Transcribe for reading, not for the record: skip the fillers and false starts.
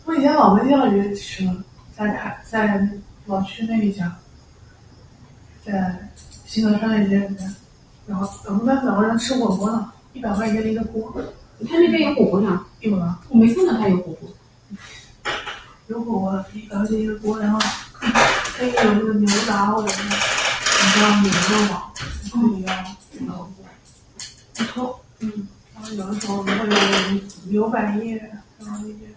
我以前老没钓鱼吃，在老区那一家，在新德商业街里面，然后我们两个人吃火锅呢，100块钱一个锅。 你看那边有火锅呢？ 有啊， 我没看到他有火锅。 有火锅100块钱一个锅，然后可以有那个牛杂或者是你像牛肉网，可以要火锅。 不错， 然后有的时候我们会有牛百叶，然后那些